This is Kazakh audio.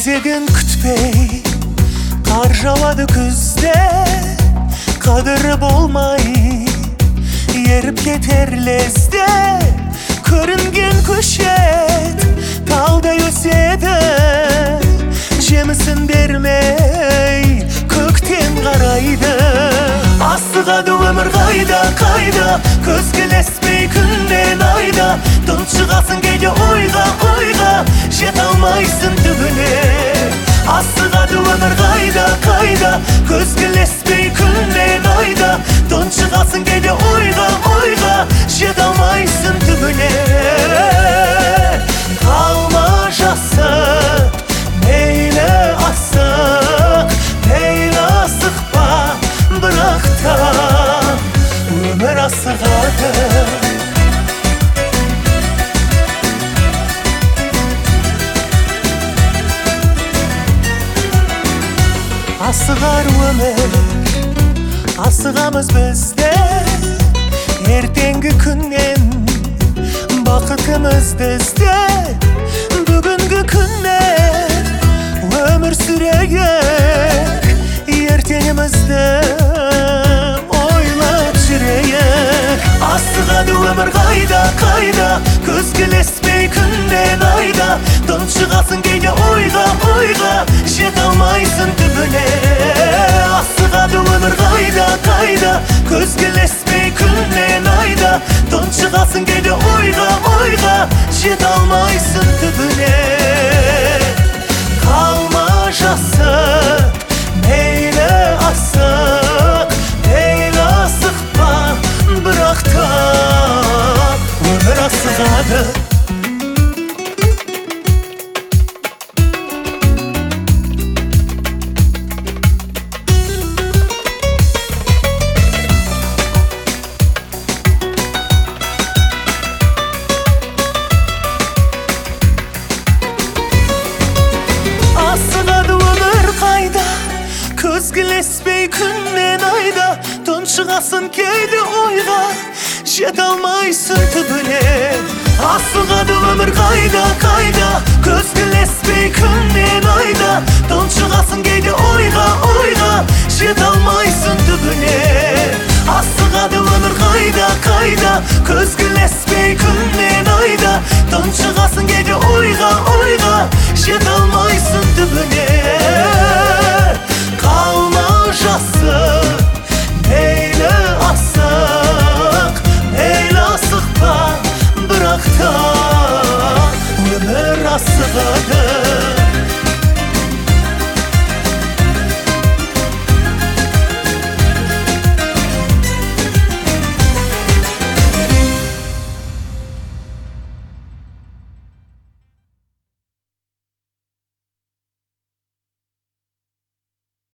Кезегін күтпей қар жауады күзде, қадірі болмай еріп кетер лезде. Көрінген көшет талдай өседі, жемісін бермей көктен қарайды. Асығады өмір қайда, қайда, көзге ілеспей күннен айда. Тұншығасың кейде ойға, ойға, жете алмайсың түбіне. Асығады өмір қайда, қайда, көзге ілеспей күннен айда. Тұншығасың кейде ойға, ойға, жете алмайсың түбіне. Қалма жасып, мейлі асық, мейлі асықпа, бірақ та өмір асығады. Асығар өмір, асығамыз бізде, ертеңгі күннен бақытымызды ізде. Бүгінгі күнмен өмір сүрейік, ертеңімізді ойлап жүрейік. Асығады өмір қайда, қайда, көзге ілеспей күннен айда. Тұншығасың кейде ойға, ойға, жете алмайсың түбіне. Асығады өмір қайда, қайда, көзге ілеспей күннен айда. Тұншығасың кейде ойға, ойға, жете алмайсың түбіне. Қалма жасып, мейлі асық, мейлі асықпа, бірақ та өмір асығады. Көзге ілеспей күннен айда. Тұншығасың кейде ойға, жете алмайсың түбіне. Асығады өмір қайда, қайда, көзге ілеспей күннен айда. Тұншығасың кейде ойға, ойға, жете алмайсың түбіне. Асығады өмір қайда, қайда, көзге ілеспей күннен айда. Тұншығасың кейде ойға, ойға, жете алмайсың.